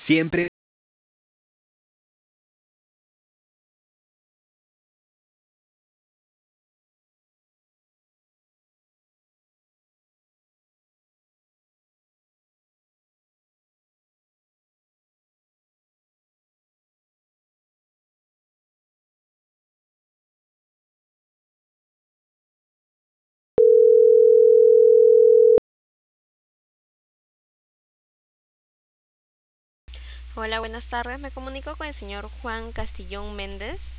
Siempre. Hola, buenas tardes. Me comunico con el señor Juan Castillón Méndez.